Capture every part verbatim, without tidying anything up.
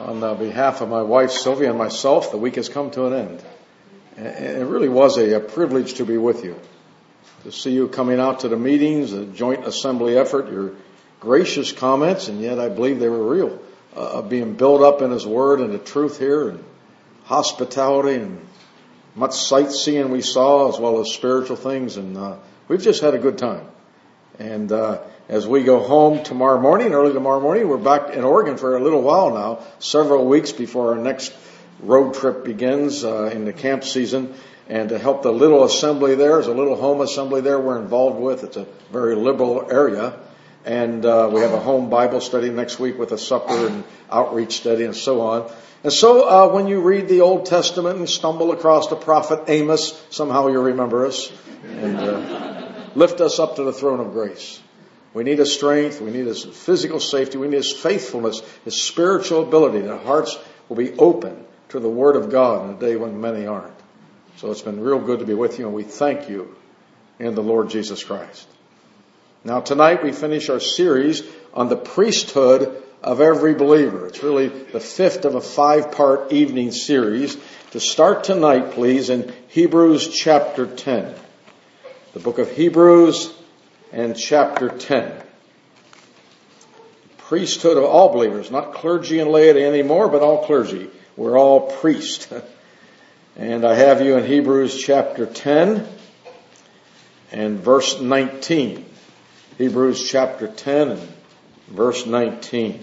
on the behalf of my wife Sylvia and myself, the week has come to an end. And it really was a, a privilege to be with you, to see you coming out to the meetings, a joint assembly effort, your gracious comments, and yet I believe they were real, uh, being built up in His Word and the truth here, and hospitality and much sightseeing we saw, as well as spiritual things, and uh, we've just had a good time. And uh, as we go home tomorrow morning, early tomorrow morning, we're back in Oregon for a little while now, several weeks before our next road trip begins uh, in the camp season. And to help the little assembly there, there's a little home assembly there we're involved with. It's a very liberal area. And uh, we have a home Bible study next week with a supper and outreach study and so on. And so uh, when you read the Old Testament and stumble across the prophet Amos, somehow you remember us and uh, lift us up to the throne of grace. We need His strength. We need His physical safety. We need His faithfulness, His spiritual ability. That hearts will be open to the Word of God in a day when many aren't. So it's been real good to be with you, and we thank you in the Lord Jesus Christ. Now tonight we finish our series on the priesthood of every believer. It's really the fifth of a five-part evening series. To start tonight, please, in Hebrews chapter ten. The book of Hebrews and chapter ten. Priesthood of all believers, not clergy and laity anymore, but all clergy. We're all priests. And I have you in Hebrews chapter ten and verse nineteen. Hebrews chapter ten and verse nineteen.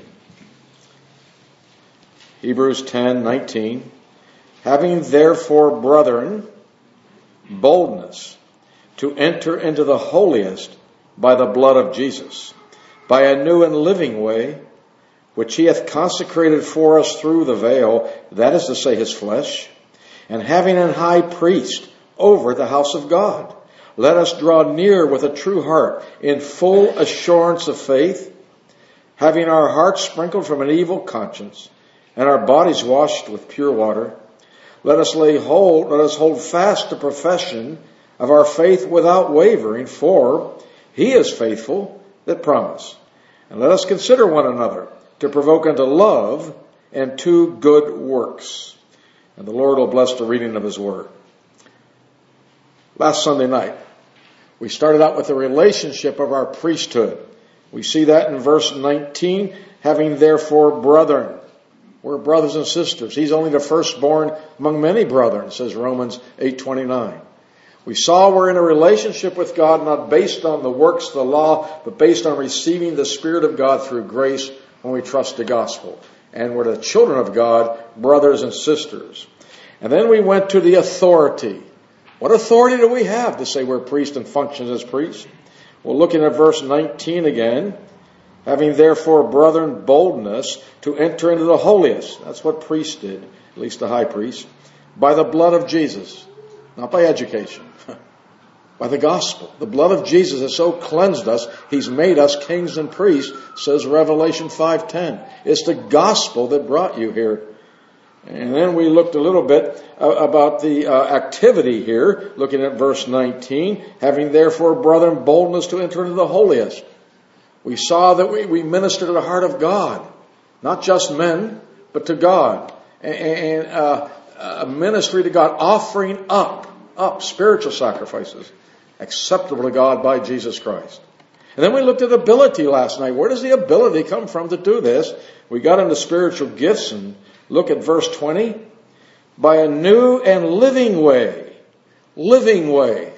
Hebrews ten, nineteen. Having therefore, brethren, boldness to enter into the holiest by the blood of Jesus, by a new and living way, which He hath consecrated for us through the veil, that is to say, His flesh, and having an high priest over the house of God, let us draw near with a true heart, in full assurance of faith, having our hearts sprinkled from an evil conscience, and our bodies washed with pure water. Let us lay hold, let us hold fast the profession of our faith without wavering, for He is faithful that promised. And let us consider one another to provoke unto love and to good works. And the Lord will bless the reading of His Word. Last Sunday night, we started out with the relationship of our priesthood. We see that in verse nineteen, having therefore brethren. We're brothers and sisters. He's only the firstborn among many brethren, says Romans eight twenty-nine. We saw we're in a relationship with God, not based on the works of the law, but based on receiving the Spirit of God through grace when we trust the gospel. And we're the children of God, brothers and sisters. And then we went to the authority. What authority do we have to say we're priests and function as priests? Well, looking at verse nineteen again. Having therefore, brethren, boldness to enter into the holiest. That's what priests did, at least the high priest. By the blood of Jesus. Not by education. By the gospel. The blood of Jesus has so cleansed us, He's made us kings and priests, says Revelation five ten. It's the gospel that brought you here. And then we looked a little bit uh, about the uh, activity here, looking at verse nineteen. Having therefore, brethren, boldness to enter into the holiest. We saw that we, we minister to the heart of God. Not just men, but to God. And, and uh, a ministry to God, offering up, up spiritual sacrifices, acceptable to God by Jesus Christ. And then we looked at ability last night. Where does the ability come from to do this? We got into spiritual gifts and look at verse twenty. By a new and living way. Living way.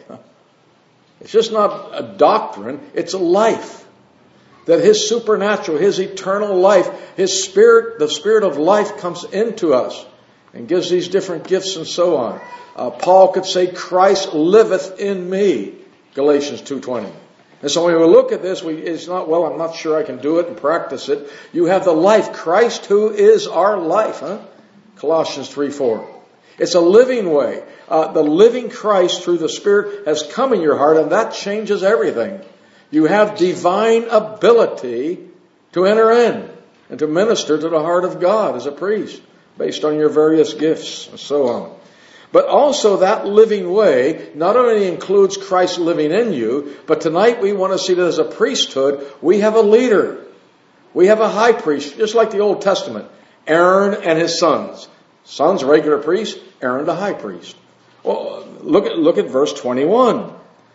It's just not a doctrine, it's a life. That His supernatural, His eternal life, His Spirit, the Spirit of life comes into us and gives these different gifts and so on. Uh, Paul could say, Christ liveth in me, Galatians two twenty. And so when we look at this, we, it's not, well, I'm not sure I can do it and practice it. You have the life, Christ who is our life, huh? Colossians three four. It's a living way. Uh, the living Christ through the Spirit has come in your heart, and that changes everything. You have divine ability to enter in and to minister to the heart of God as a priest based on your various gifts and so on. But also that living way not only includes Christ living in you, but tonight we want to see that as a priesthood, we have a leader. We have a high priest, just like the Old Testament. Aaron and his sons. Sons, regular priest. Aaron, the high priest. Well, look at, look at verse twenty-one.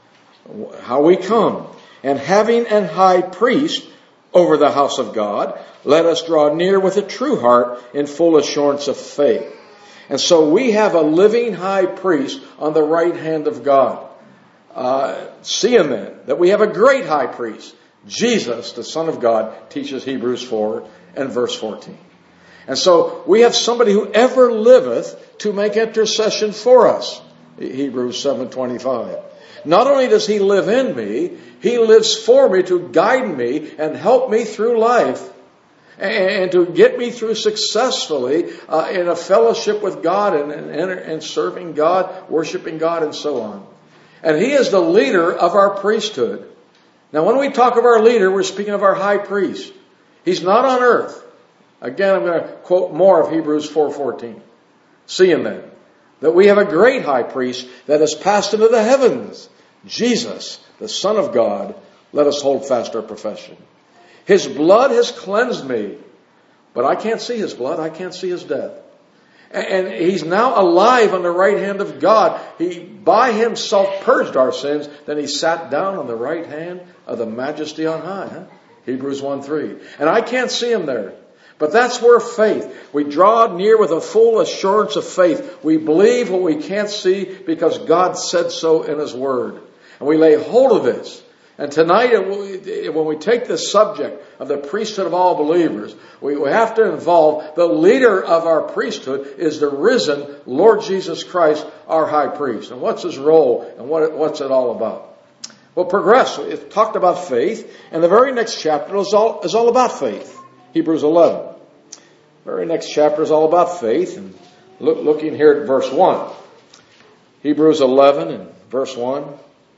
How we come. And having an high priest over the house of God, let us draw near with a true heart in full assurance of faith. And so we have a living high priest on the right hand of God. Uh, seeing then that we have a great high priest, Jesus, the Son of God, teaches Hebrews four and verse fourteen. And so we have somebody who ever liveth to make intercession for us. Hebrews seven twenty-five. Not only does he live in me, he lives for me to guide me and help me through life and to get me through successfully uh, in a fellowship with God and, and, and serving God, worshiping God, and so on. And he is the leader of our priesthood. Now, when we talk of our leader, we're speaking of our high priest. He's not on earth. Again, I'm going to quote more of Hebrews four fourteen. Seeing then that we have a great high priest that has passed into the heavens, Jesus, the Son of God, let us hold fast our profession. His blood has cleansed me, but I can't see his blood. I can't see his death. And he's now alive on the right hand of God. He by himself purged our sins. Then he sat down on the right hand of the majesty on high. Huh? Hebrews one three. And I can't see him there. But that's where faith. We draw near with a full assurance of faith. We believe what we can't see because God said so in his word. And we lay hold of this. And tonight, when we take this subject of the priesthood of all believers, we have to involve the leader of our priesthood is the risen Lord Jesus Christ, our high priest. And what's his role and what, what's it all about? We'll progress. It talked about faith, and the very next chapter is all, is all about faith. Hebrews eleven. The very next chapter is all about faith. And look, looking here at verse one. Hebrews eleven and verse one.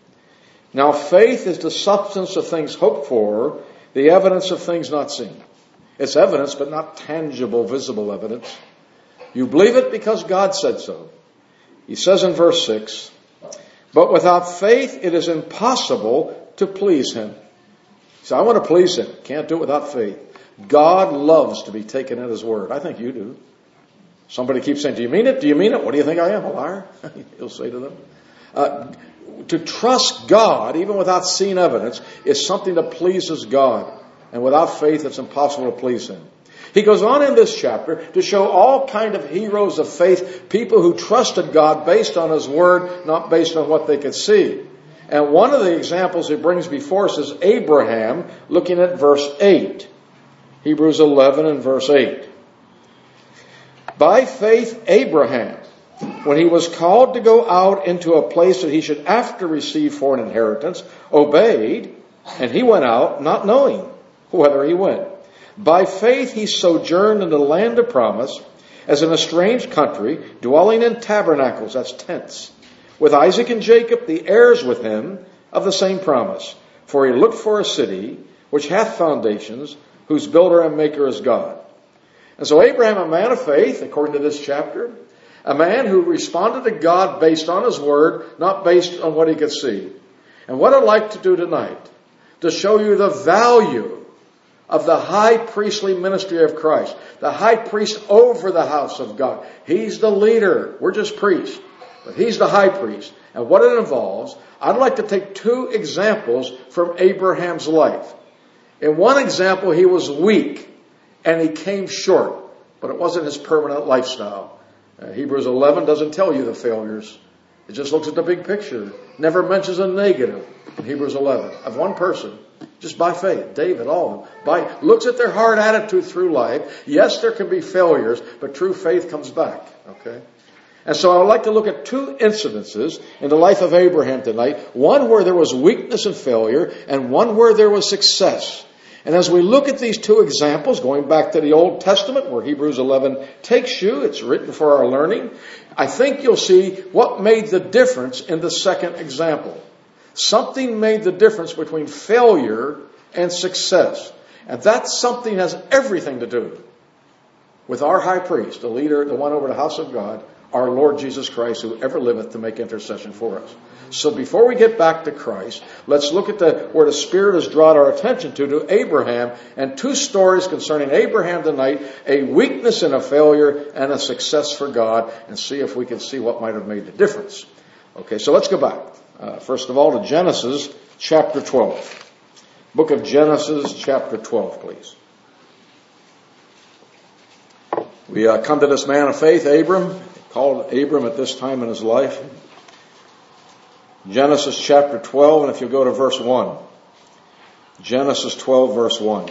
Now faith is the substance of things hoped for, the evidence of things not seen. It's evidence, but not tangible, visible evidence. You believe it because God said so. He says in verse six, but without faith it is impossible to please him. So I want to please him. Can't do it without faith. God loves to be taken at his word. I think you do. Somebody keeps saying, do you mean it? Do you mean it? What do you think I am, a liar? He'll say to them. Uh, to trust God, even without seeing evidence, is something that pleases God. And without faith, it's impossible to please him. He goes on in this chapter to show all kind of heroes of faith, people who trusted God based on his word, not based on what they could see. And one of the examples he brings before us is Abraham, looking at verse eight. Hebrews eleven and verse eight. By faith, Abraham, when he was called to go out into a place that he should after receive for an inheritance, obeyed, and he went out, not knowing whither he went. By faith he sojourned in the land of promise, as in a strange country, dwelling in tabernacles, that's tents, with Isaac and Jacob, the heirs with him of the same promise. For he looked for a city which hath foundations, whose builder and maker is God. And so Abraham, a man of faith, according to this chapter, a man who responded to God based on his word, not based on what he could see. And what I'd like to do tonight, to show you the value of the high priestly ministry of Christ, the high priest over the house of God. He's the leader. We're just priests, but he's the high priest. And what it involves, I'd like to take two examples from Abraham's life. In one example, he was weak and he came short, but it wasn't his permanent lifestyle. Uh, Hebrews eleven doesn't tell you the failures. It just looks at the big picture. Never mentions a negative in Hebrews eleven of one person, just by faith. David, all of them. By, looks at their hard attitude through life. Yes, there can be failures, but true faith comes back. Okay? And so I would like to look at two incidences in the life of Abraham tonight. One where there was weakness and failure, and one where there was success. And as we look at these two examples, going back to the Old Testament where Hebrews eleven takes you, it's written for our learning, I think you'll see what made the difference in the second example. Something made the difference between failure and success. And that something has everything to do with our high priest, the leader, the one over the house of God, our Lord Jesus Christ, who ever liveth to make intercession for us. So before we get back to Christ, let's look at the where the Spirit has drawn our attention to, to Abraham, and two stories concerning Abraham tonight, a weakness and a failure and a success for God, and see if we can see what might have made the difference. Okay, so let's go back. Uh, first of all, to Genesis chapter twelve. Book of Genesis chapter twelve, please. We uh, come to this man of faith, Abram, called Abram at this time in his life. Genesis chapter twelve, and if you go to verse one. Genesis twelve, verse one.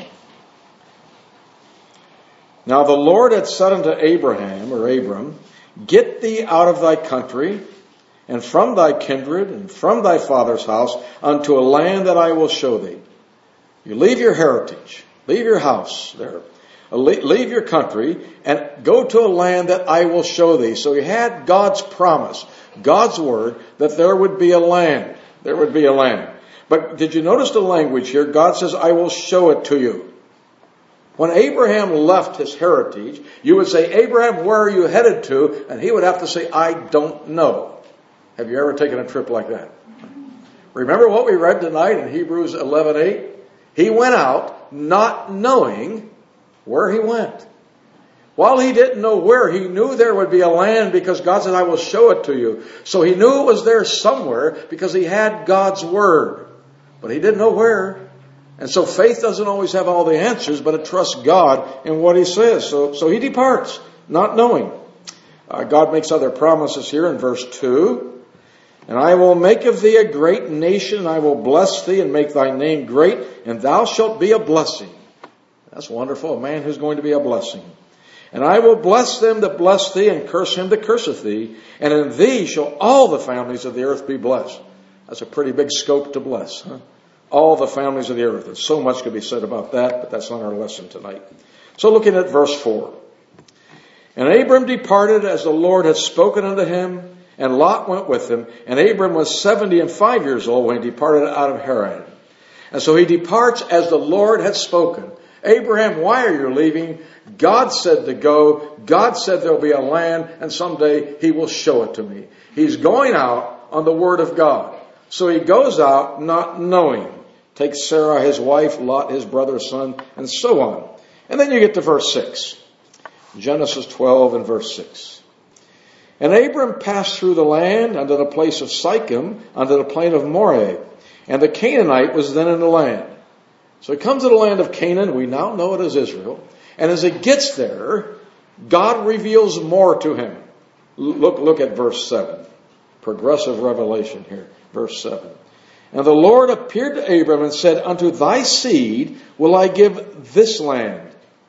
Now the Lord had said unto Abraham, or Abram, Get thee out of thy country, and from thy kindred, and from thy father's house, unto a land that I will show thee. You leave your heritage, leave your house there, leave your country, and go to a land that I will show thee. So he had God's promise, God's word, that there would be a land. There would be a land. But did you notice the language here? God says, I will show it to you. When Abraham left his heritage, you would say, Abraham, where are you headed to? And he would have to say, I don't know. Have you ever taken a trip like that? Remember what we read tonight in Hebrews eleven eight? He went out not knowing where he went. While he didn't know where, he knew there would be a land because God said, I will show it to you. So he knew it was there somewhere because he had God's word. But he didn't know where. And so faith doesn't always have all the answers, but it trusts God in what he says. So, so he departs, not knowing. Uh, God makes other promises here in verse two. And I will make of thee a great nation, and I will bless thee and make thy name great, and thou shalt be a blessing. That's wonderful. A man who's going to be a blessing. And I will bless them that bless thee, and curse him that curseth thee. And in thee shall all the families of the earth be blessed. That's a pretty big scope to bless. Huh? All the families of the earth. And so much could be said about that, but that's not our lesson tonight. So looking at verse four. And Abram departed as the Lord had spoken unto him, and Lot went with him. And Abram was seventy and five years old when he departed out of Haran. And so he departs as the Lord had spoken. Abraham, why are you leaving? God said to go. God said there'll be a land, and someday he will show it to me. He's going out on the word of God. So he goes out not knowing. Takes Sarah, his wife, Lot, his brother's son, and so on. And then you get to verse six. Genesis twelve and verse six. And Abram passed through the land unto the place of Sichem, unto the plain of Moreh. And the Canaanite was then in the land. So he comes to the land of Canaan. We now know it as Israel. And as he gets there, God reveals more to him. Look, look at verse seven. Progressive revelation here. Verse seven. And the Lord appeared to Abram and said, Unto thy seed will I give this land.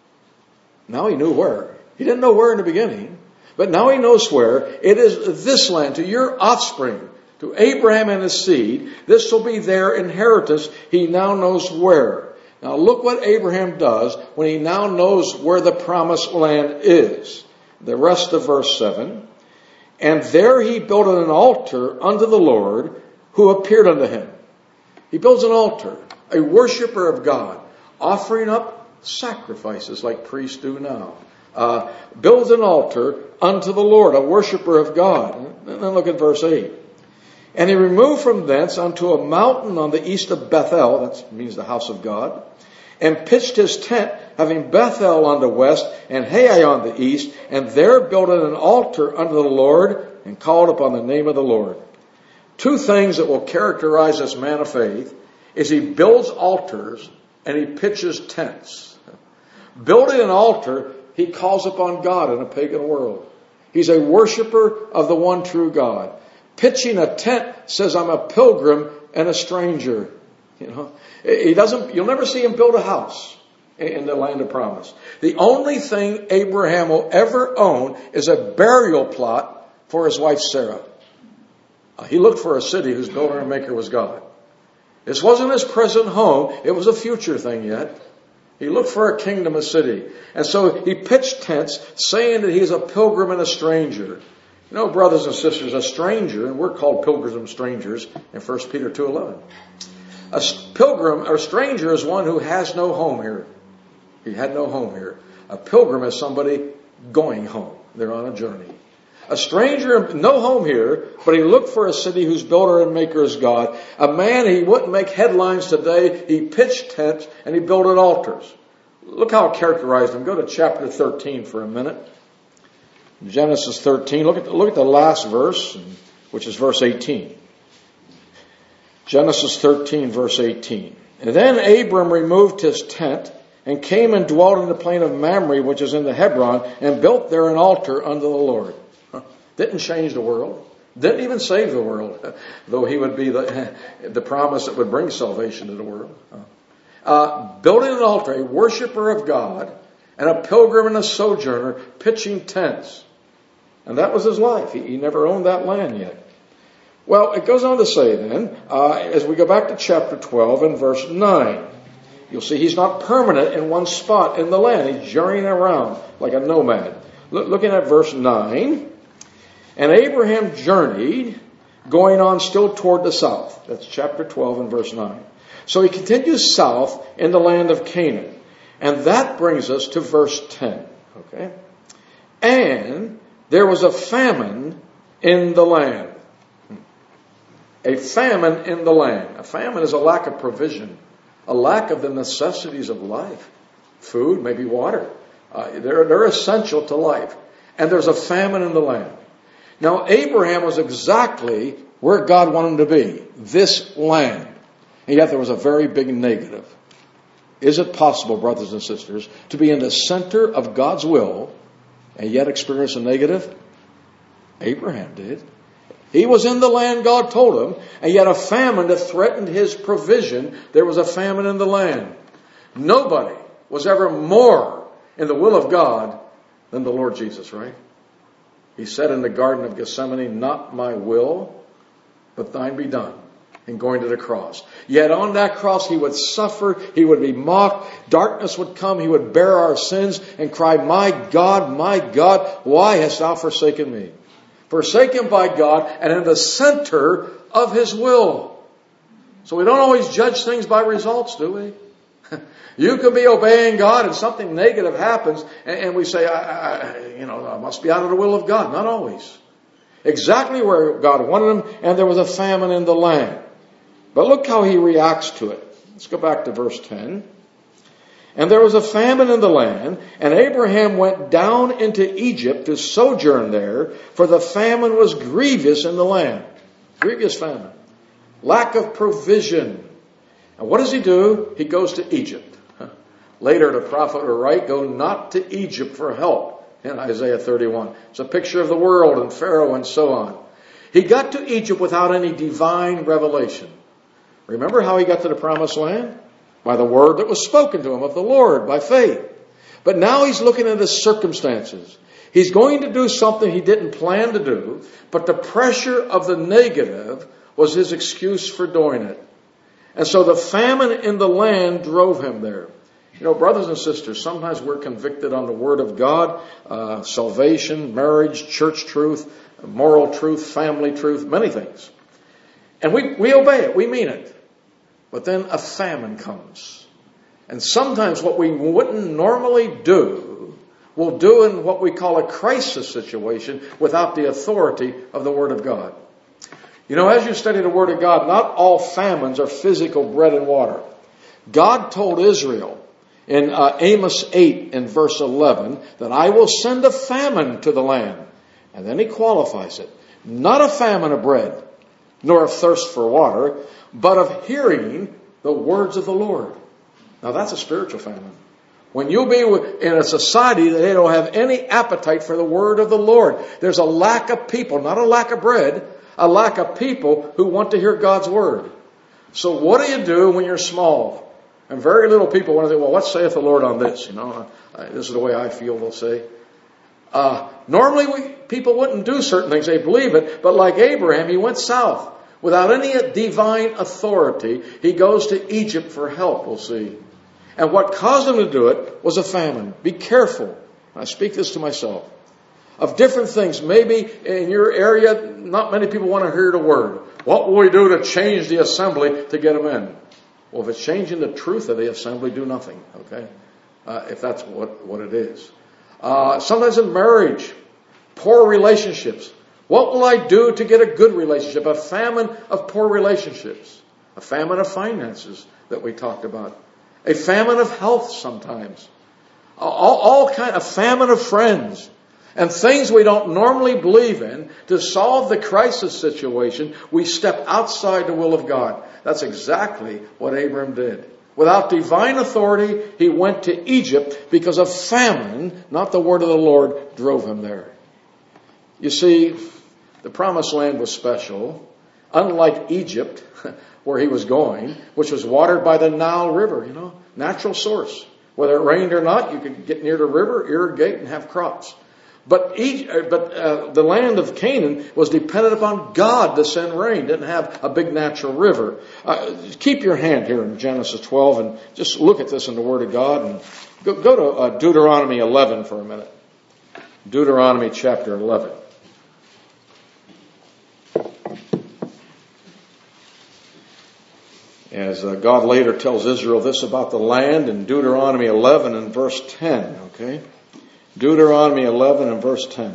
Now he knew where. He didn't know where in the beginning. But now he knows where. It is this land, to your offspring, to Abraham and his seed. This will be their inheritance. He now knows where. Now look what Abraham does when he now knows where the promised land is. The rest of verse seven. And there he built an altar unto the Lord, who appeared unto him. He builds an altar, a worshiper of God, offering up sacrifices like priests do now. Uh, builds an altar unto the Lord, a worshiper of God. And then look at verse eight. And he removed from thence unto a mountain on the east of Bethel, that means the house of God, and pitched his tent, having Bethel on the west and Hai on the east, and there built an altar unto the Lord, and called upon the name of the Lord. Two things that will characterize this man of faith is he builds altars and he pitches tents. Building an altar, he calls upon God in a pagan world. He's a worshiper of the one true God. Pitching a tent says, I'm a pilgrim and a stranger. You know, he doesn't, you'll never see him build a house in the land of promise. The only thing Abraham will ever own is a burial plot for his wife Sarah. Uh, he looked for a city whose builder and maker was God. This wasn't his present home. It was a future thing yet. He looked for a kingdom, a city. And so he pitched tents saying that he's a pilgrim and a stranger. You know, brothers and sisters, a stranger, and we're called pilgrims and strangers in First Peter two eleven. A pilgrim or stranger is one who has no home here. He had no home here. A pilgrim is somebody going home. They're on a journey. A stranger, no home here, but he looked for a city whose builder and maker is God. A man, he wouldn't make headlines today. He pitched tents and he built altars. Look how it characterized him. Go to chapter thirteen for a minute. Genesis thirteen. Look at the, look at the last verse, which is verse eighteen. Genesis thirteen, verse eighteen. And then Abram removed his tent and came and dwelt in the plain of Mamre, which is in the Hebron, and built there an altar unto the Lord. Didn't change the world. Didn't even save the world, though he would be the, the promise that would bring salvation to the world. Uh, building an altar, a worshiper of God, and a pilgrim and a sojourner, pitching tents. And that was his life. He, he never owned that land yet. Well, it goes on to say then, uh, as we go back to chapter twelve and verse nine, you'll see he's not permanent in one spot in the land. He's journeying around like a nomad. Look, looking at verse nine. And Abraham journeyed, going on still toward the south. That's chapter twelve and verse nine. So he continues south in the land of Canaan. And that brings us to verse ten. Okay? And there was a famine in the land. A famine in the land. A famine is a lack of provision. A lack of the necessities of life. Food, maybe water. Uh, they're, they're essential to life. And there's a famine in the land. Now, Abraham was exactly where God wanted him to be. This land. And yet there was a very big negative. Is it possible, brothers and sisters, to be in the center of God's will and yet experience a negative? Abraham did. He was in the land God told him, and yet a famine that threatened his provision. There was a famine in the land. Nobody was ever more in the will of God than the Lord Jesus, right? He said in the Garden of Gethsemane, not my will, but thine be done. And going to the cross. Yet on that cross he would suffer, he would be mocked, darkness would come, he would bear our sins and cry, my God, my God, why hast thou forsaken me? Forsaken by God and in the center of his will. So we don't always judge things by results, do we? You can be obeying God and something negative happens and we say, I, I, you know, I must be out of the will of God. Not always. Exactly where God wanted him, and there was a famine in the land. But look how he reacts to it. Let's go back to verse ten. And there was a famine in the land, and Abraham went down into Egypt to sojourn there, for the famine was grievous in the land. Grievous famine. Lack of provision. And what does he do? He goes to Egypt. Later the prophet will write, go not to Egypt for help in Isaiah thirty-one. It's a picture of the world and Pharaoh and so on. He got to Egypt without any divine revelation. Remember how he got to the promised land? By the word that was spoken to him of the Lord, by faith. But now he's looking at his circumstances. He's going to do something he didn't plan to do, but the pressure of the negative was his excuse for doing it. And so the famine in the land drove him there. You know, brothers and sisters, sometimes we're convicted on the Word of God, uh, salvation, marriage, church truth, moral truth, family truth, many things. And we, we obey it, we mean it. But then a famine comes. And sometimes what we wouldn't normally do, we'll do in what we call a crisis situation without the authority of the Word of God. You know, as you study the Word of God, not all famines are physical bread and water. God told Israel in uh, Amos eight in verse eleven that I will send a famine to the land. And then he qualifies it. Not a famine of bread, nor of thirst for water, but of hearing the words of the Lord. Now that's a spiritual famine. When you'll be in a society that they don't have any appetite for the word of the Lord. There's a lack of people, not a lack of bread, a lack of people who want to hear God's word. So what do you do when you're small? And very little people want to say, well, what saith the Lord on this? You know, uh, this is the way I feel, they'll say. Uh, normally we, people wouldn't do certain things. They believe it. But like Abraham, he went south. Without any divine authority, he goes to Egypt for help, we'll see. And what caused him to do it was a famine. Be careful. I speak this to myself. Of different things. Maybe in your area, not many people want to hear the word. What will we do to change the assembly to get them in? Well, if it's changing the truth of the assembly, do nothing, okay? Uh, if that's what, what it is. Uh, sometimes in marriage, Poor relationships. What will I do to get a good relationship? A famine of poor relationships. A famine of finances that we talked about. A famine of health sometimes. All, all kind of famine of friends. And things we don't normally believe in. To solve the crisis situation, we step outside the will of God. That's exactly what Abram did. Without divine authority, he went to Egypt because of famine, not the word of the Lord, drove him there. You see, the promised land was special. Unlike Egypt, where he was going, which was watered by the Nile River, you know, natural source. Whether it rained or not, you could get near the river, irrigate, and have crops. But Egypt, but uh, the land of Canaan was dependent upon God to send rain. Didn't have a big natural river. Uh, keep your hand here in Genesis twelve and just look at this in the Word of God. And go, go to uh, Deuteronomy eleven for a minute. Deuteronomy chapter eleven. As uh, God later tells Israel this about the land in Deuteronomy eleven and verse ten. Okay. Deuteronomy eleven and verse ten.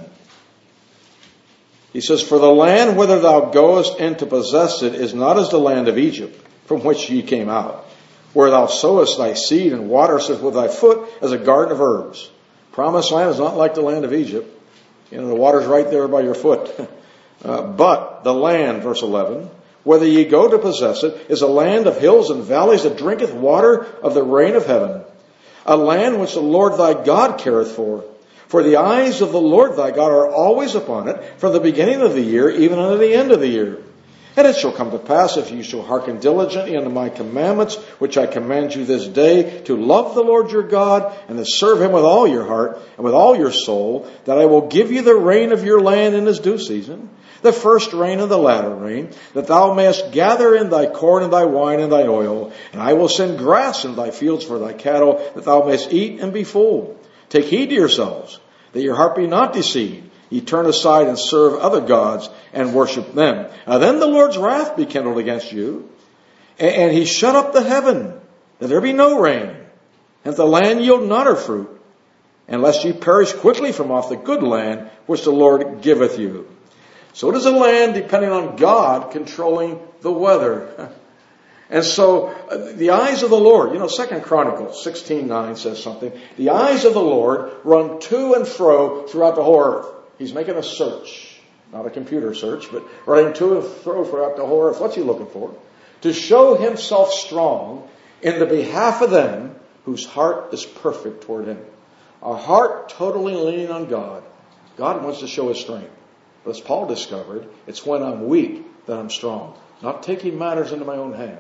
He says, "For the land whither thou goest in to possess it is not as the land of Egypt, from which ye came out, where thou sowest thy seed and waterest it with thy foot as a garden of herbs." Promised land is not like the land of Egypt. You know, the water's right there by your foot. uh, but the land, verse eleven, "whether ye go to possess it, is a land of hills and valleys that drinketh water of the rain of heaven. A land which the Lord thy God careth for. For the eyes of the Lord thy God are always upon it, from the beginning of the year even unto the end of the year. And it shall come to pass, if you shall hearken diligently unto my commandments, which I command you this day, to love the Lord your God, and to serve him with all your heart, and with all your soul, that I will give you the rain of your land in his due season, the first rain and the latter rain, that thou mayest gather in thy corn and thy wine and thine oil, and I will send grass in thy fields for thy cattle, that thou mayest eat and be full. Take heed to yourselves, that your heart be not deceived. Ye turn aside and serve other gods and worship them. Now then the Lord's wrath be kindled against you, and, and he shut up the heaven, that there be no rain, and that the land yield not her fruit, unless ye perish quickly from off the good land which the Lord giveth you." So it is a land depending on God controlling the weather. And so uh, the eyes of the Lord, you know, Second Chronicles sixteen nine says something. The eyes of the Lord run to and fro throughout the whole earth. He's making a search, not a computer search, but running to and fro throughout the whole earth. What's he looking for? To show himself strong in the behalf of them whose heart is perfect toward him. A heart totally leaning on God. God wants to show his strength. But as Paul discovered, it's when I'm weak that I'm strong. Not taking matters into my own hand.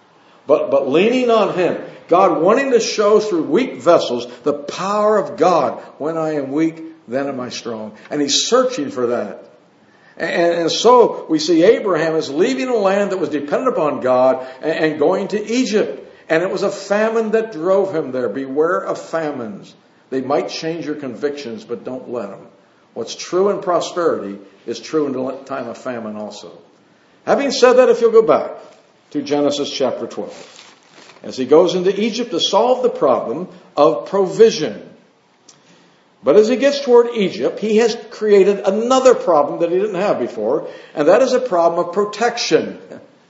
But, but leaning on him. God wanting to show through weak vessels the power of God. When I am weak, then am I strong. And he's searching for that. And, and so we see Abraham is leaving a land that was dependent upon God and, and going to Egypt. And it was a famine that drove him there. Beware of famines. They might change your convictions, but don't let them. What's true in prosperity is true in the time of famine also. Having said that, if you'll go back to Genesis chapter twelve. As he goes into Egypt to solve the problem of provision. But as he gets toward Egypt, he has created another problem that he didn't have before, and that is a problem of protection.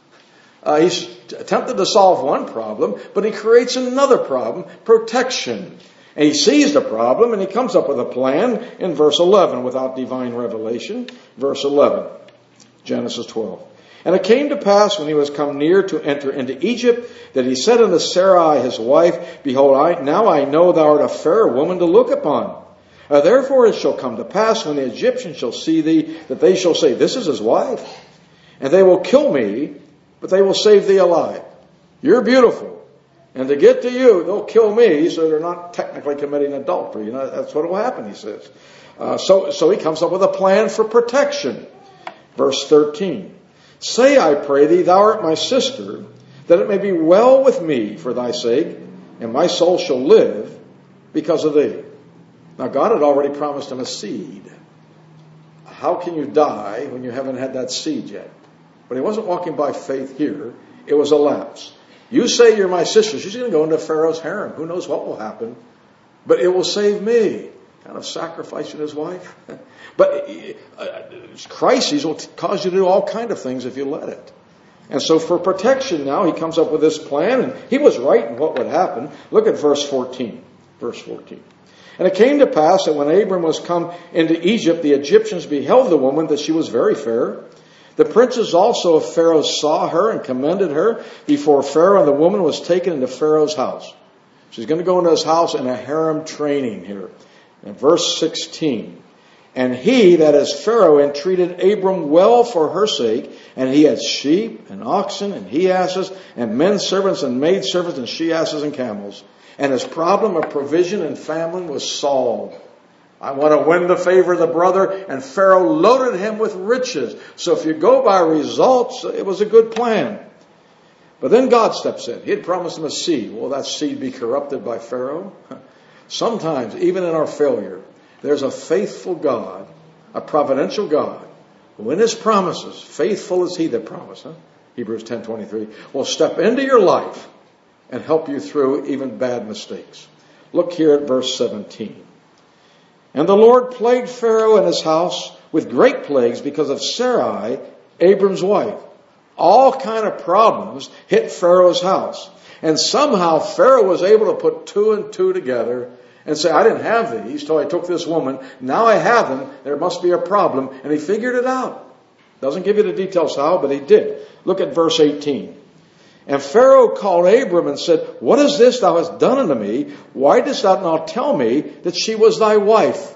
Uh, he's attempted to solve one problem, but he creates another problem, protection. And he sees the problem, and he comes up with a plan in verse eleven without divine revelation. Verse eleven, Genesis twelve. "And it came to pass when he was come near to enter into Egypt, that he said unto Sarai his wife, Behold, I, now I know thou art a fair woman to look upon. Uh, therefore it shall come to pass when the Egyptians shall see thee, that they shall say, This is his wife. And they will kill me, but they will save thee alive. You're beautiful. And to get to you, they'll kill me, so they're not technically committing adultery. You know, that's what will happen, he says. Uh, so, so he comes up with a plan for protection. Verse thirteen. "Say, I pray thee, thou art my sister, that it may be well with me for thy sake, and my soul shall live because of thee." Now, God had already promised him a seed. How can you die when you haven't had that seed yet? But he wasn't walking by faith here. It was a lapse. You say you're my sister. She's going to go into Pharaoh's harem. Who knows what will happen? But it will save me. kind of sacrificing his wife. But uh, crises will cause you to do all kinds of things if you let it. And so for protection now, he comes up with this plan, and he was right in what would happen. Look at verse fourteen. Verse fourteen. And it came to pass that when Abram was come into Egypt, the Egyptians beheld the woman, that she was very fair. The princes also of Pharaoh saw her and commended her before Pharaoh, and the woman was taken into Pharaoh's house. She's going to go into his house in a harem training here. In verse sixteen. And he, that is Pharaoh, entreated Abram well for her sake, and he had sheep and oxen and he-asses and men servants and maid servants and she-asses and camels. And his problem of provision and famine was solved. I want to win the favor of the brother, and Pharaoh loaded him with riches. So if you go by results, it was a good plan. But then God steps in. He had promised him a seed. Will that seed be corrupted by Pharaoh? Sometimes, even in our failure, there's a faithful God, a providential God, who in his promises, faithful is he that promised, huh? Hebrews ten twenty-three, will step into your life and help you through even bad mistakes. Look here at verse seventeen. And the Lord plagued Pharaoh and his house with great plagues because of Sarai, Abram's wife. All kind of problems hit Pharaoh's house. And somehow Pharaoh was able to put two and two together and say, I didn't have these till I took this woman. Now I have them. There must be a problem. And he figured it out. Doesn't give you the details how, but he did. Look at verse eighteen. And Pharaoh called Abram and said, what is this thou hast done unto me? Why didst thou not tell me that she was thy wife?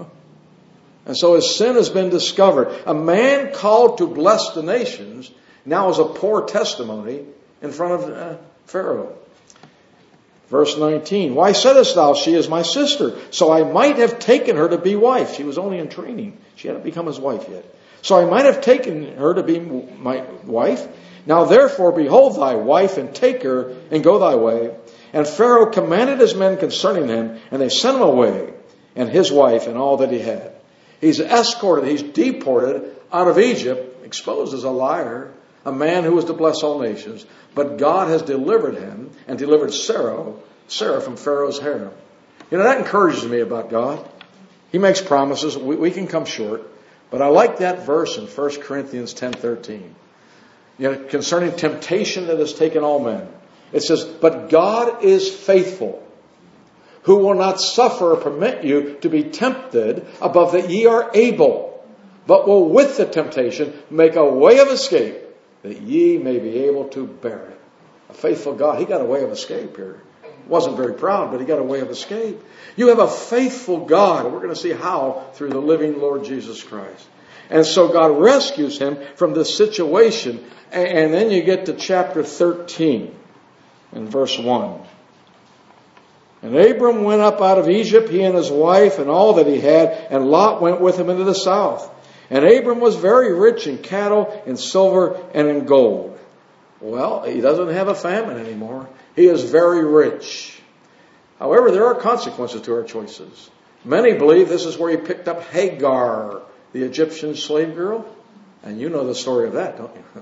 And so his sin has been discovered. A man called to bless the nations now is a poor testimony in front of uh, Pharaoh. Verse nineteen, why saidest thou, she is my sister? So I might have taken her to be wife. She was only in training. She hadn't become his wife yet. So I might have taken her to be my wife. Now therefore behold thy wife, and take her, and go thy way. And Pharaoh commanded his men concerning him, and they sent him away, and his wife, and all that he had. He's escorted, he's deported out of Egypt, exposed as a liar, a man who was to bless all nations. But God has delivered him and delivered Sarah, Sarah from Pharaoh's harem. You know, that encourages me about God. He makes promises. We, we can come short. But I like that verse in First Corinthians ten thirteen. You know, concerning temptation that has taken all men. It says, but God is faithful, who will not suffer or permit you to be tempted above that ye are able, but will with the temptation make a way of escape, that ye may be able to bear it. A faithful God. He got a way of escape here. Wasn't very proud, but he got a way of escape. You have a faithful God. We're going to see how through the living Lord Jesus Christ. And so God rescues him from this situation. And then you get to chapter thirteen and verse one. And Abram went up out of Egypt, he and his wife and all that he had, and Lot went with him into the south. And Abram was very rich in cattle, in silver, and in gold. Well, he doesn't have a famine anymore. He is very rich. However, there are consequences to our choices. Many believe this is where he picked up Hagar, the Egyptian slave girl. And you know the story of that, don't you?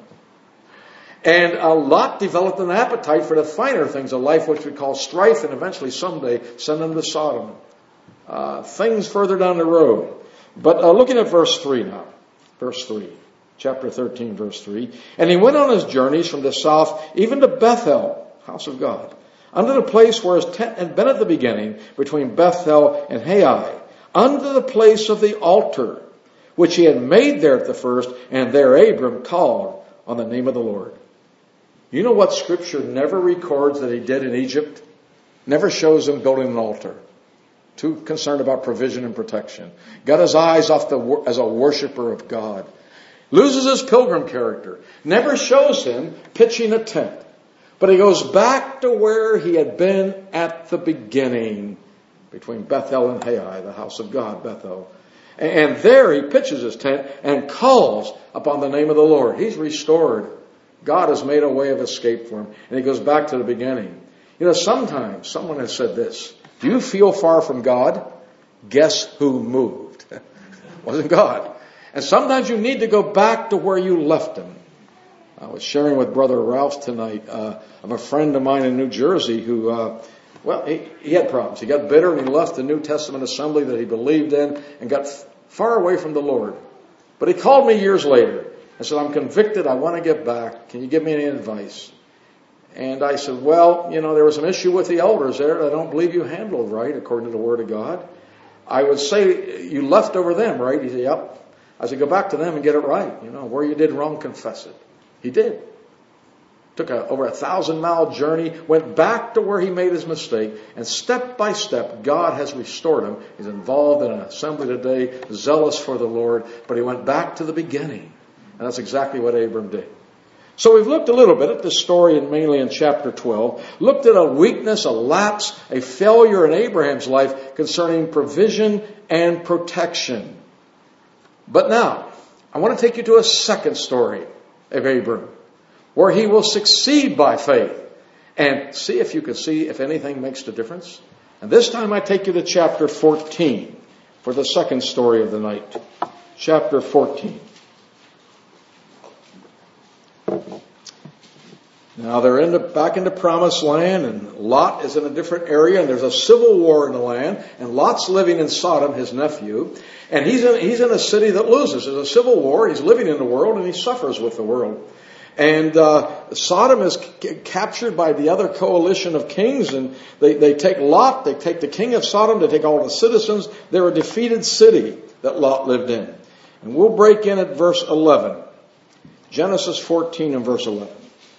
And uh, Lot developed an appetite for the finer things of life, which we call strife, and eventually someday send him to Sodom. Uh, things further down the road. But uh, looking at verse three now. Verse three. Chapter thirteen, verse three. And he went on his journeys from the south, even to Bethel, house of God, unto the place where his tent had been at the beginning, between Bethel and Hai, unto the place of the altar, which he had made there at the first, and there Abram called on the name of the Lord. You know what Scripture never records that he did in Egypt? Never shows him building an altar. Too concerned about provision and protection. Got his eyes off the as a worshiper of God. Loses his pilgrim character. Never shows him pitching a tent. But he goes back to where he had been at the beginning, between Bethel and Hai, the house of God, Bethel. And there he pitches his tent and calls upon the name of the Lord. He's restored. God has made a way of escape for him. And he goes back to the beginning. You know, sometimes someone has said this. Do you feel far from God? Guess who moved? It wasn't God. And sometimes you need to go back to where you left him. I was sharing with Brother Ralph tonight uh, of a friend of mine in New Jersey who uh, Well, he, he had problems. He got bitter and he left the New Testament assembly that he believed in and got f- far away from the Lord. But he called me years later and said, I'm convicted. I want to get back. Can you give me any advice? And I said, well, you know, there was an issue with the elders there that I don't believe you handled right according to the Word of God. I would say you left over them, right? He said, yep. I said, go back to them and get it right. You know, where you did wrong, confess it. He did. Took a, over a thousand mile journey, went back to where he made his mistake, and step by step, God has restored him. He's involved in an assembly today, zealous for the Lord, but he went back to the beginning. And that's exactly what Abram did. So we've looked a little bit at this story, and mainly in chapter twelve, looked at a weakness, a lapse, a failure in Abraham's life concerning provision and protection. But now, I want to take you to a second story of Abram, where he will succeed by faith. And see if you can see if anything makes the difference. And this time I take you to chapter fourteen for the second story of the night. Chapter fourteen. Now they're in the, back in the promised land, and Lot is in a different area, and there's a civil war in the land, and Lot's living in Sodom, his nephew, and he's in, he's in a city that loses. There's a civil war, he's living in the world, and he suffers with the world. And uh, Sodom is c- captured by the other coalition of kings, and they, they take Lot, they take the king of Sodom, they take all the citizens. They're a defeated city that Lot lived in. And we'll break in at verse eleven. Genesis fourteen and verse eleven.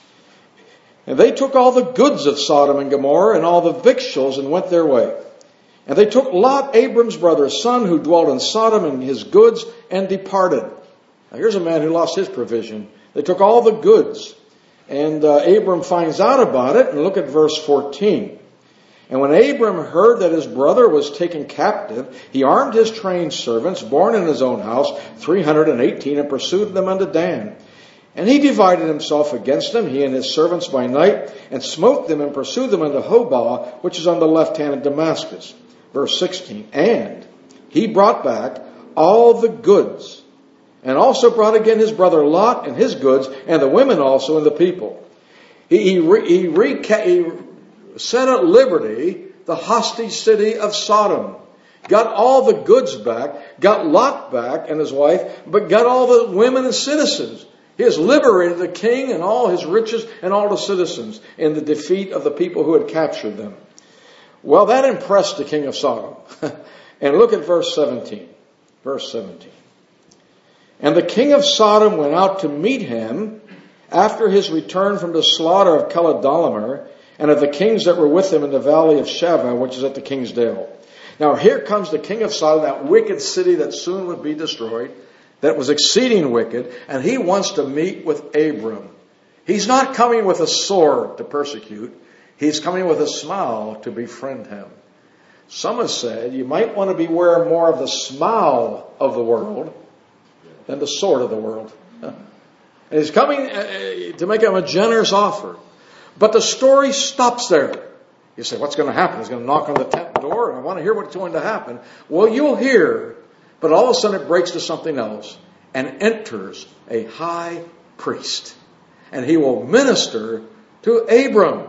And they took all the goods of Sodom and Gomorrah and all the victuals and went their way. And they took Lot, Abram's brother's son, who dwelt in Sodom, and his goods, and departed. Now here's a man who lost his provision. They took all the goods. And uh, Abram finds out about it, and look at verse fourteen. And when Abram heard that his brother was taken captive, he armed his trained servants, born in his own house, three hundred eighteen, and pursued them unto Dan. And he divided himself against them, he and his servants by night, and smote them and pursued them unto Hobah, which is on the left hand of Damascus. Verse sixteen. And he brought back all the goods, and also brought again his brother Lot and his goods, and the women also and the people. He, he, re, he, re, he set at liberty the hostage city of Sodom. Got all the goods back, got Lot back and his wife, but got all the women and citizens. He has liberated the king and all his riches and all the citizens in the defeat of the people who had captured them. Well, that impressed the king of Sodom. And look at verse seventeen. Verse seventeen. And the king of Sodom went out to meet him after his return from the slaughter of Chedorlaomer and of the kings that were with him in the valley of Shaveh, which is at the king's dale. Now here comes the king of Sodom, that wicked city that soon would be destroyed, that was exceeding wicked, and he wants to meet with Abram. He's not coming with a sword to persecute. He's coming with a smile to befriend him. Some have said you might want to beware more of the smile of the world than the sword of the world. And he's coming to make him a generous offer. But the story stops there. You say, what's going to happen? He's going to knock on the tent door, and I want to hear what's going to happen. Well, you'll hear. But all of a sudden it breaks to something else, and enters a high priest. And he will minister to Abram.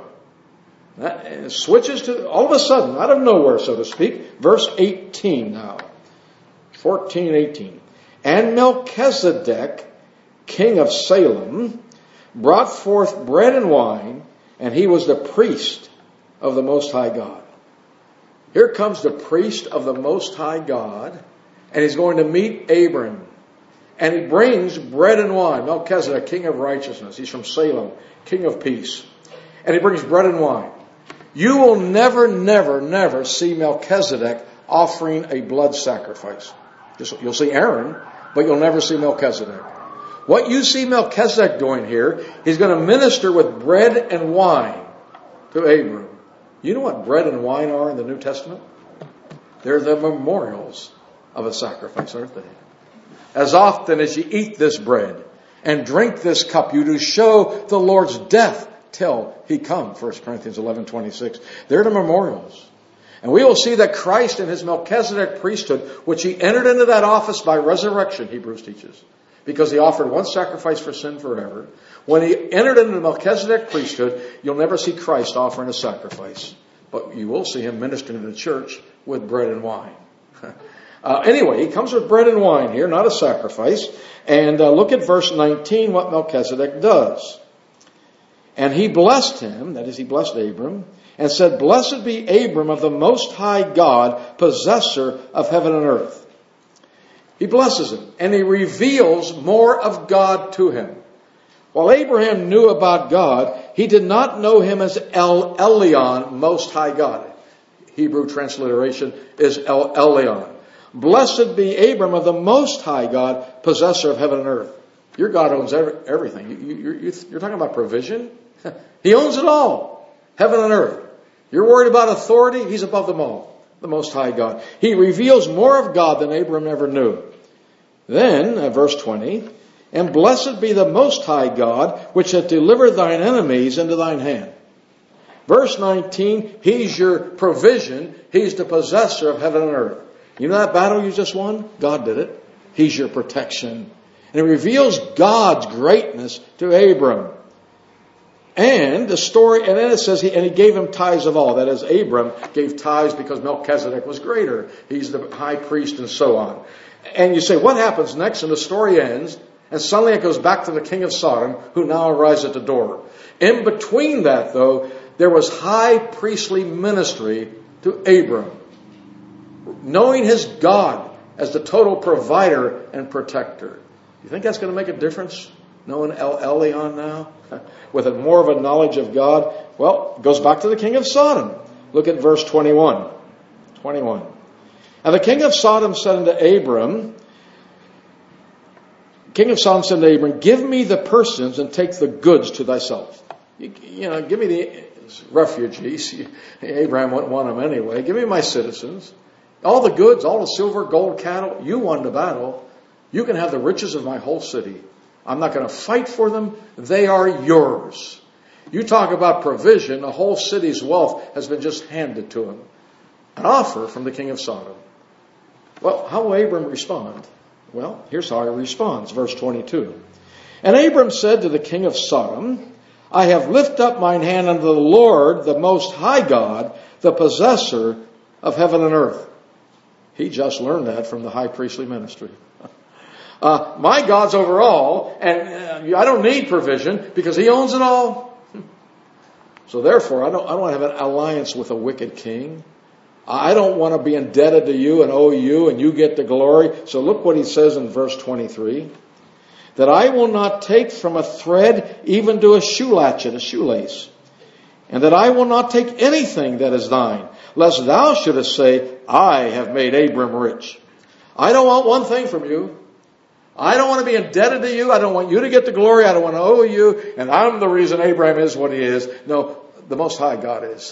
That switches to, all of a sudden, out of nowhere, so to speak, verse eighteen now. fourteen, eighteen. And Melchizedek, king of Salem, brought forth bread and wine, and he was the priest of the Most High God. Here comes the priest of the Most High God, and he's going to meet Abram. And he brings bread and wine. Melchizedek, king of righteousness. He's from Salem, king of peace. And he brings bread and wine. You will never, never, never see Melchizedek offering a blood sacrifice. Just, you'll see Aaron, but you'll never see Melchizedek. What you see Melchizedek doing here, he's going to minister with bread and wine to Abram. You know what bread and wine are in the New Testament? They're the memorials of a sacrifice, aren't they? As often as you eat this bread and drink this cup, you do show the Lord's death till he come. First Corinthians eleven twenty-six. They're the memorials. And we will see that Christ in his Melchizedek priesthood, which he entered into that office by resurrection, Hebrews teaches, because he offered one sacrifice for sin forever. When he entered into the Melchizedek priesthood, you'll never see Christ offering a sacrifice, but But you will see him ministering to the church with bread and wine. uh, anyway, he comes with bread and wine here, not a sacrifice. And uh, look at verse nineteen, what Melchizedek does. And he blessed him, that is, he blessed Abram, and said, "Blessed be Abram of the Most High God, possessor of heaven and earth." He blesses him, and he reveals more of God to him. While Abraham knew about God, he did not know him as El Elyon, Most High God. Hebrew transliteration is El Elyon. Blessed be Abram of the Most High God, possessor of heaven and earth. Your God owns everything. You, you, you're, you're talking about provision? He owns it all. Heaven and earth. You're worried about authority? He's above them all. The Most High God. He reveals more of God than Abram ever knew. Then, uh, verse twenty, and blessed be the Most High God, which hath delivered thine enemies into thine hand. Verse nineteen, he's your provision. He's the possessor of heaven and earth. You know that battle you just won? God did it. He's your protection. And it reveals God's greatness to Abram. And the story, and then it says, he, and he gave him tithes of all. That is, Abram gave tithes because Melchizedek was greater. He's the high priest and so on. And you say, what happens next? And the story ends, and suddenly it goes back to the king of Sodom, who now arrives at the door. In between that, though, there was high priestly ministry to Abram. Knowing his God as the total provider and protector. You think that's going to make a difference? Knowing El Elyon now? With a more of a knowledge of God? Well, it goes back to the king of Sodom. Look at verse twenty-one. twenty-one. And the king of Sodom said unto Abram, King of Sodom said unto Abram, give me the persons and take the goods to thyself. You, you know, give me the refugees. Abraham wouldn't want them anyway. Give me my citizens. All the goods, all the silver, gold, cattle. You won the battle. You can have the riches of my whole city. I'm not going to fight for them. They are yours. You talk about provision. The whole city's wealth has been just handed to him. An offer from the king of Sodom. Well, how will Abram respond? Well, here's how he responds. Verse twenty-two. And Abram said to the king of Sodom, I have lifted up mine hand unto the Lord, the Most High God, the possessor of heaven and earth. He just learned that from the high priestly ministry. Uh, my God's over all, and uh, I don't need provision because he owns it all. So therefore, I don't, I don't want to have an alliance with a wicked king. I don't want to be indebted to you and owe you and you get the glory. So look what he says in verse twenty-three. That I will not take from a thread even to a shoe latchet, a shoelace. And that I will not take anything that is thine, lest thou shouldest say, I have made Abram rich. I don't want one thing from you. I don't want to be indebted to you. I don't want you to get the glory. I don't want to owe you. And I'm the reason Abraham is what he is. No, the Most High God is.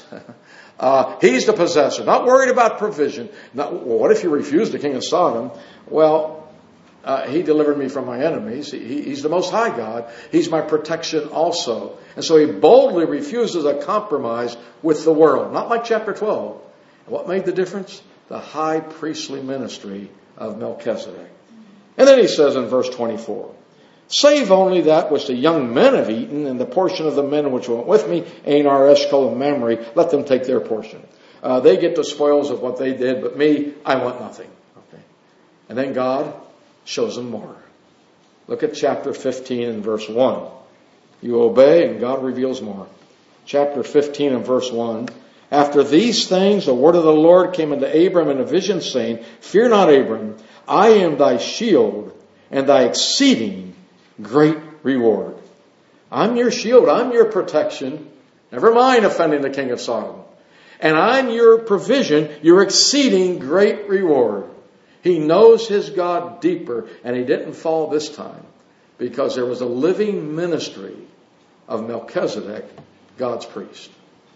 uh, he's the possessor. Not worried about provision. Not, well, what if you refuse the king of Sodom? Well, uh, he delivered me from my enemies. He, he, he's the Most High God. He's my protection also. And so he boldly refuses a compromise with the world. Not like chapter twelve. What made the difference? The high priestly ministry of Melchizedek. And then he says in verse twenty-four, save only that which the young men have eaten, and the portion of the men which went with me, Anar, Eshcol, and Mamre, let them take their portion. Uh, they get the spoils of what they did, but me, I want nothing. Okay. And then God shows them more. Look at chapter fifteen and verse one. You obey, and God reveals more. Chapter fifteen and verse one. After these things, the word of the Lord came unto Abram in a vision, saying, fear not, Abram, I am thy shield and thy exceeding great reward. I'm your shield. I'm your protection. Never mind offending the king of Sodom. And I'm your provision, your exceeding great reward. He knows his God deeper, and he didn't fall this time because there was a living ministry of Melchizedek, God's priest.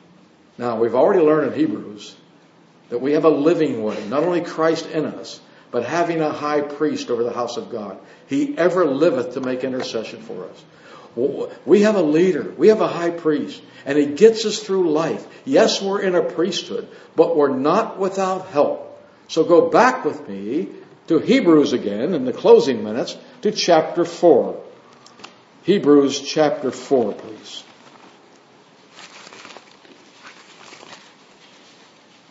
Now, we've already learned in Hebrews that we have a living way, not only Christ in us, but having a high priest over the house of God. He ever liveth to make intercession for us. We have a leader. We have a high priest. And he gets us through life. Yes, we're in a priesthood, but we're not without help. So go back with me to Hebrews again in the closing minutes to chapter four. Hebrews chapter four, please.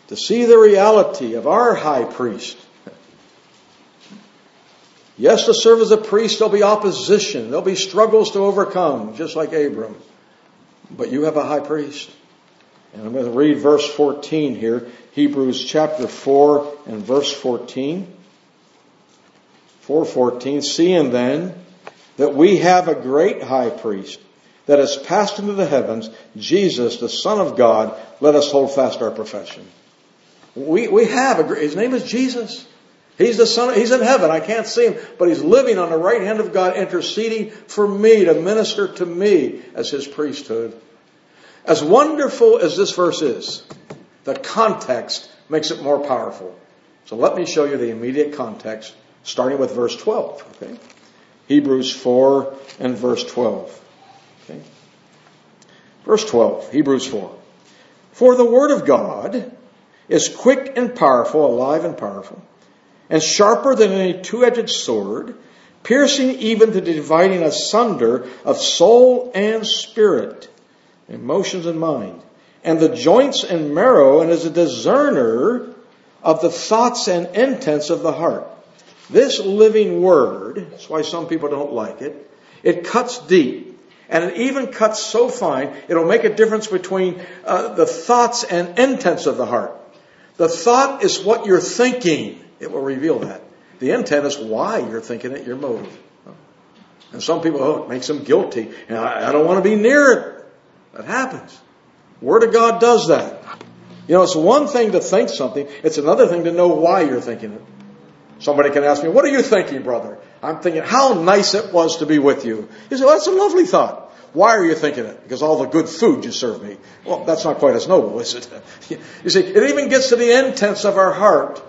to see the reality of our high priest. Yes, to serve as a priest, there'll be opposition. There'll be struggles to overcome, just like Abram. But you have a high priest. And I'm going to read verse fourteen here. Hebrews chapter four and verse fourteen. four fourteen. Seeing then that we have a great high priest that has passed into the heavens, Jesus, the Son of God, let us hold fast our profession. We, we have a great, his name is Jesus. He's the Son, he's in heaven. I can't see him, but he's living on the right hand of God, interceding for me to minister to me as his priesthood. As wonderful as this verse is, the context makes it more powerful. So let me show you the immediate context, starting with verse twelve. Okay? Hebrews four and verse twelve. Okay? Verse twelve, Hebrews four. For the word of God is quick and powerful, alive and powerful, and sharper than any two-edged sword, piercing even to the dividing asunder of soul and spirit, emotions and mind, and the joints and marrow, and is a discerner of the thoughts and intents of the heart. This living word, that's why some people don't like it, it cuts deep, and it even cuts so fine, it'll make a difference between uh, the thoughts and intents of the heart. The thought is what you're thinking. It will reveal that. The intent is why you're thinking it, your motive. And some people, oh, it makes them guilty. And I, I don't want to be near it. That happens. Word of God does that. You know, it's one thing to think something. It's another thing to know why you're thinking it. Somebody can ask me, what are you thinking, brother? I'm thinking, how nice it was to be with you. You say, well, that's a lovely thought. Why are you thinking it? Because all the good food you serve me. Well, that's not quite as noble, is it? You see, it even gets to the intents of our heart.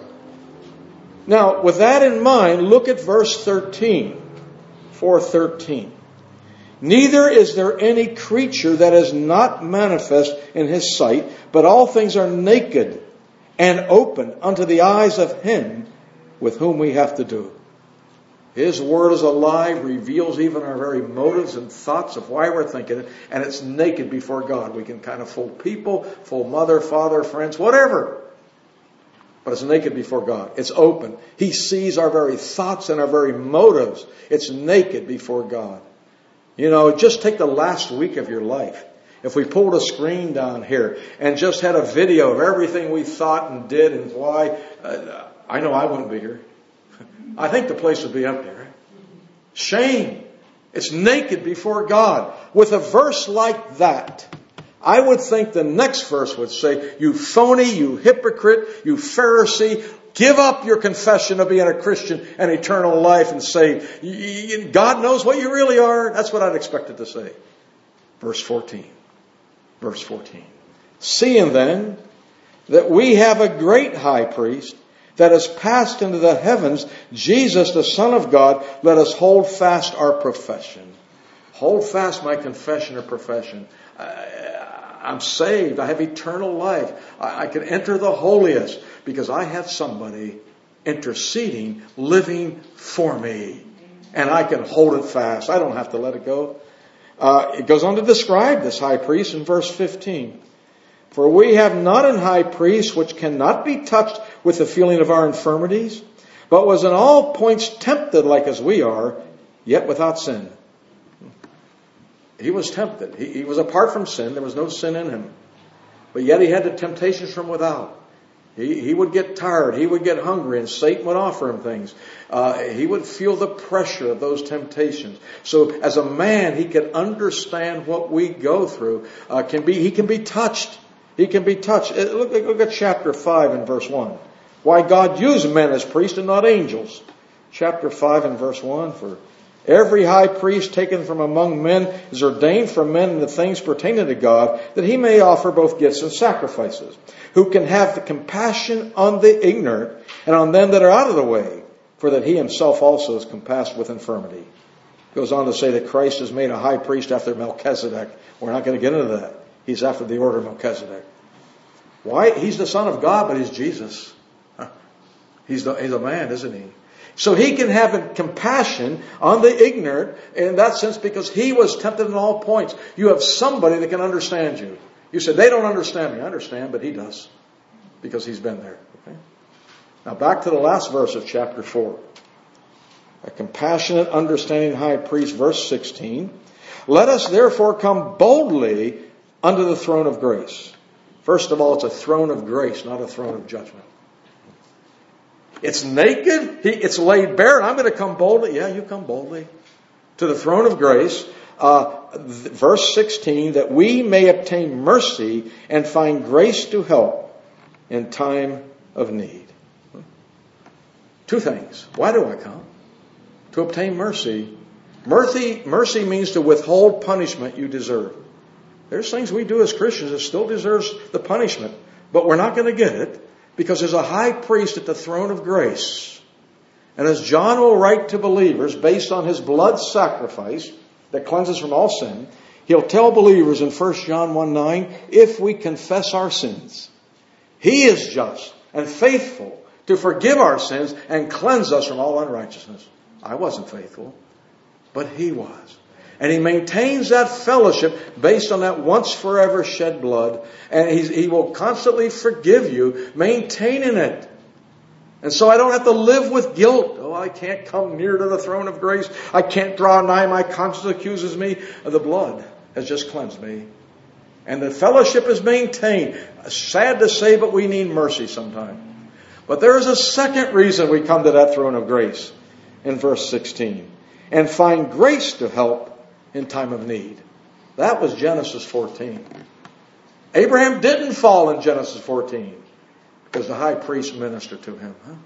Now, with that in mind, look at verse thirteen. four thirteen. Neither is there any creature that is not manifest in his sight, but all things are naked and open unto the eyes of him with whom we have to do. His word is alive, reveals even our very motives and thoughts of why we're thinking it, and it's naked before God. We can kind of fool people, fool mother, father, friends, whatever. But it's naked before God. It's open. He sees our very thoughts and our very motives. It's naked before God. You know, just take the last week of your life. If we pulled a screen down here and just had a video of everything we thought and did and why, uh, I know I wouldn't be here. I think the place would be empty, right? Shame. It's naked before God. With a verse like that, I would think the next verse would say, you phony, you hypocrite, you Pharisee, give up your confession of being a Christian and eternal life and say, God knows what you really are. That's what I'd expect it to say. Verse fourteen. Verse fourteen. Seeing then that we have a great high priest that has passed into the heavens, Jesus, the Son of God, let us hold fast our profession. Hold fast my confession or profession. I, I'm saved. I have eternal life. I, I can enter the holiest because I have somebody interceding, living for me. And I can hold it fast. I don't have to let it go. Uh, it goes on to describe this high priest in verse fifteen. For we have not an high priest which cannot be touched with the feeling of our infirmities, but was in all points tempted like as we are, yet without sin. He was tempted. He, he was apart from sin. There was no sin in him. But yet he had the temptations from without. He, he would get tired. He would get hungry, and Satan would offer him things. Uh, he would feel the pressure of those temptations. So as a man, he could understand what we go through. Uh, can be He can be touched. He can be touched. Look, look at chapter five and verse one. Why God used men as priests and not angels. Chapter five and verse one. For every high priest taken from among men is ordained for men in the things pertaining to God, that he may offer both gifts and sacrifices, who can have the compassion on the ignorant and on them that are out of the way, for that he himself also is compassed with infirmity. Goes on to say that Christ is made a high priest after Melchizedek. We're not going to get into that. He's after the order of Melchizedek. Why? He's the Son of God, but he's Jesus. He's, the, he's a man, isn't he? So he can have compassion on the ignorant in that sense because he was tempted in all points. You have somebody that can understand you. You said, they don't understand me. I understand, but he does. because he's been there. Okay? Now back to the last verse of chapter four. A compassionate, understanding high priest, verse sixteen. Let us therefore come boldly unto the throne of grace. First of all, it's a throne of grace, not a throne of judgment. It's naked. It's laid bare. And I'm going to come boldly. Yeah, you come boldly to the throne of grace. Uh, verse sixteen, that we may obtain mercy and find grace to help in time of need. Two things. Why do I come? To obtain mercy. Mercy, mercy means to withhold punishment you deserve. There's things we do as Christians that still deserves the punishment, but we're not going to get it because there's a high priest at the throne of grace. And as John will write to believers based on his blood sacrifice that cleanses from all sin, he'll tell believers in First John one nine, if we confess our sins, he is just and faithful to forgive our sins and cleanse us from all unrighteousness. I wasn't faithful, but he was. And he maintains that fellowship based on that once forever shed blood. And he's, he will constantly forgive you, maintaining it. And so I don't have to live with guilt. Oh, I can't come near to the throne of grace. I can't draw nigh. My conscience accuses me. The blood has just cleansed me. And the fellowship is maintained. Sad to say, but we need mercy sometimes. But there is a second reason we come to that throne of grace in verse sixteen. And find grace to help in time of need. That was Genesis fourteen. Abraham didn't fall in Genesis fourteen because the high priest ministered to him. Huh?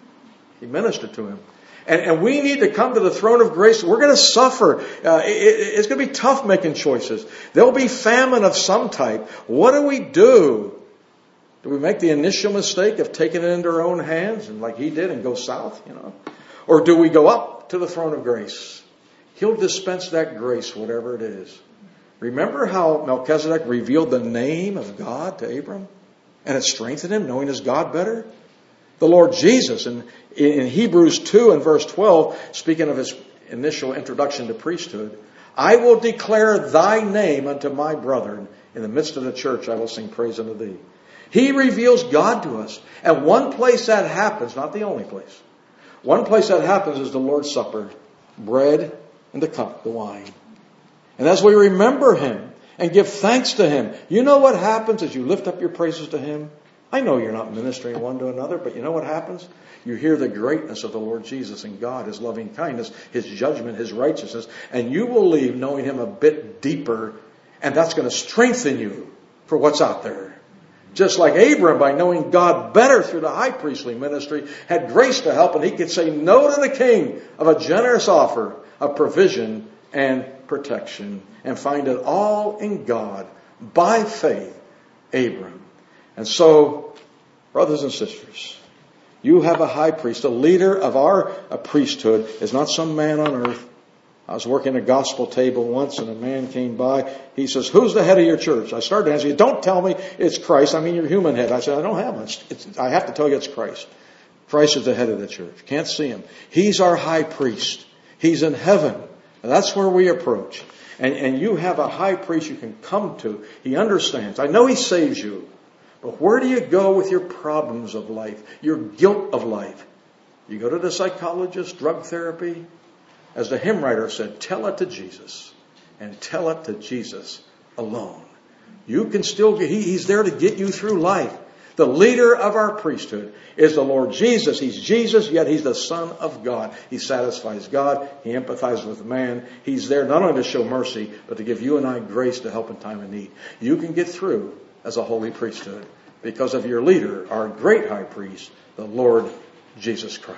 He ministered to him. And, and we need to come to the throne of grace. We're going to suffer. Uh, it, it's going to be tough making choices. There'll be famine of some type. What do we do? Do we make the initial mistake of taking it into our own hands and like he did and go south, you know? Or do we go up to the throne of grace? He'll dispense that grace, whatever it is. Remember how Melchizedek revealed the name of God to Abram? And it strengthened him, knowing his God better? The Lord Jesus, in, in Hebrews two and verse twelve, speaking of his initial introduction to priesthood, I will declare thy name unto my brethren. In the midst of the church I will sing praise unto thee. He reveals God to us. And one place that happens, not the only place, one place that happens is the Lord's Supper. Bread and the cup, the wine. And as we remember him and give thanks to him, you know what happens as you lift up your praises to him? I know you're not ministering one to another, but you know what happens? You hear the greatness of the Lord Jesus and God, his loving kindness, his judgment, his righteousness, and you will leave knowing him a bit deeper, and that's going to strengthen you for what's out there. Just like Abram, by knowing God better through the high priestly ministry, had grace to help, and he could say no to the king of a generous offer of provision and protection, and find it all in God by faith, Abram. And so, brothers and sisters, you have a high priest. The leader of our priesthood is not some man on earth. I was working a gospel table once and a man came by. He says, who's the head of your church? I started asking, don't tell me it's Christ. I mean your human head. I said, I don't have one. It's, I have to tell you it's Christ. Christ is the head of the church. Can't see him. He's our high priest. He's in heaven. And that's where we approach. And, and you have a high priest you can come to. He understands. I know he saves you. But where do you go with your problems of life? Your guilt of life? You go to the psychologist, drug therapy? As the hymn writer said, tell it to Jesus. And tell it to Jesus alone. You can still get, he, he's there to get you through life. The leader of our priesthood is the Lord Jesus. He's Jesus, yet he's the Son of God. He satisfies God. He empathizes with man. He's there not only to show mercy, but to give you and I grace to help in time of need. You can get through as a holy priesthood because of your leader, our great high priest, the Lord Jesus Christ.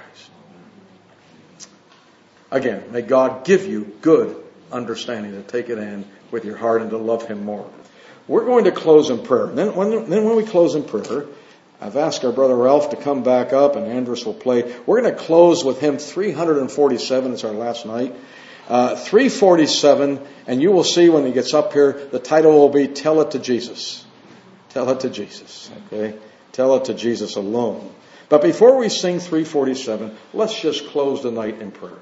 Again, may God give you good understanding to take it in with your heart and to love him more. We're going to close in prayer. Then when, then when we close in prayer, I've asked our brother Ralph to come back up and Andrus will play. We're going to close with hymn three forty-seven. It's our last night. Uh, three forty-seven, and you will see when he gets up here, the title will be Tell It to Jesus. Tell it to Jesus. Okay? Tell it to Jesus alone. But before we sing three forty-seven, let's just close the night in prayer.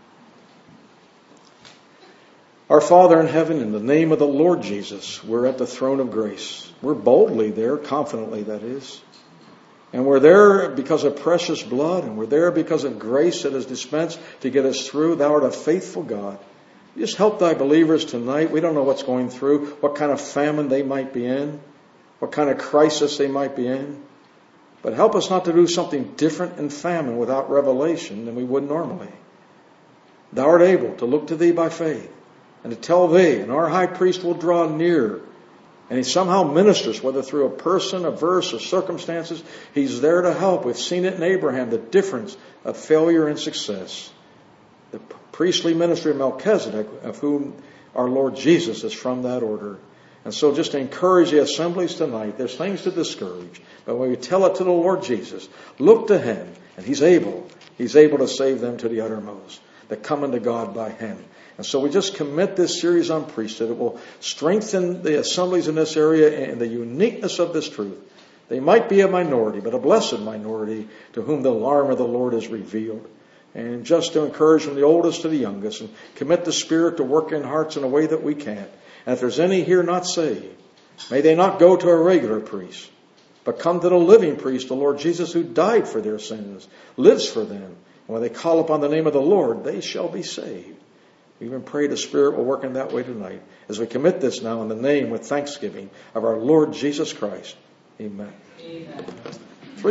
Our Father in heaven, in the name of the Lord Jesus, we're at the throne of grace. We're boldly there, confidently that is. And we're there because of precious blood, and we're there because of grace that is dispensed to get us through. Thou art a faithful God. Just help thy believers tonight. We don't know what's going through, what kind of famine they might be in, what kind of crisis they might be in. But help us not to do something different in famine without revelation than we would normally. Thou art able to look to thee by faith and to tell thee, and our high priest will draw near. And he somehow ministers, whether through a person, a verse, or circumstances. He's there to help. We've seen it in Abraham, the difference of failure and success. The priestly ministry of Melchizedek, of whom our Lord Jesus is from that order. And so just to encourage the assemblies tonight, there's things to discourage. But when we tell it to the Lord Jesus, look to him, and he's able. He's able to save them to the uttermost, that come unto God by him. And so we just commit this series on priesthood. It will strengthen the assemblies in this area and the uniqueness of this truth. They might be a minority, but a blessed minority to whom the arm of the Lord is revealed. And just to encourage from the oldest to the youngest and commit the Spirit to work in hearts in a way that we can. And if there's any here not saved, may they not go to a regular priest, but come to the living priest, the Lord Jesus, who died for their sins, lives for them. And when they call upon the name of the Lord, they shall be saved. We even pray the Spirit will work in that way tonight as we commit this now in the name with thanksgiving of our Lord Jesus Christ. Amen. Amen.